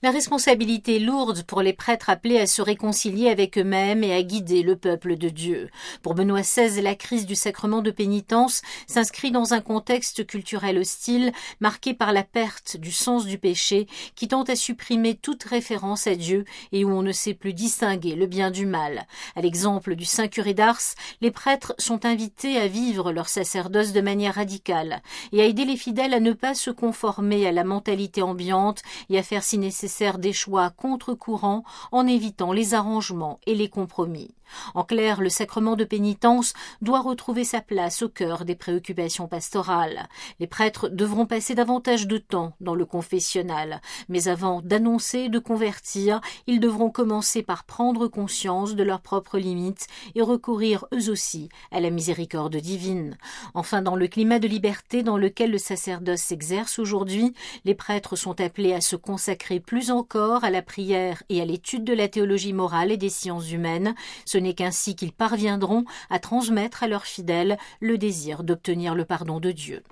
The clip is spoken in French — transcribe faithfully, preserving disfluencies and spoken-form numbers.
La responsabilité est lourde pour les prêtres appelés à se réconcilier avec eux-mêmes et à guider le peuple de Dieu. Pour Benoît seize, la crise du sacrement de pénitence s'inscrit dans un contexte culturel hostile, marqué par la perte du sens du péché, qui tend à supprimer toute référence à Dieu et où on ne sait plus distinguer le bien du mal. À l'exemple du saint curé d'Ars, les prêtres sont invités à vivre leur sacerdoce de manière radicale et à aider les fidèles à ne pas se conformer à la mentalité ambiante et à faire si nécessaire des choix contre-courant en évitant les arrangements et les compromis. En clair, le sacrement de pénitence doit retrouver sa place au cœur des préoccupations pastorales. Les prêtres devront passer davantage de temps dans le confessionnal, mais avant d'annoncer et de convertir, ils devront commencer par prendre conscience de leurs propres limites et recourir eux aussi à la miséricorde divine. Enfin, dans le climat de liberté dans lequel le sacerdoce s'exerce aujourd'hui, les prêtres sont appelés à se consacrer plus encore à la prière et à l'étude de la théologie morale et des sciences humaines. Ce n'est qu'ainsi qu'ils parviendront à transmettre à leurs fidèles le désir d'obtenir le pardon de Dieu.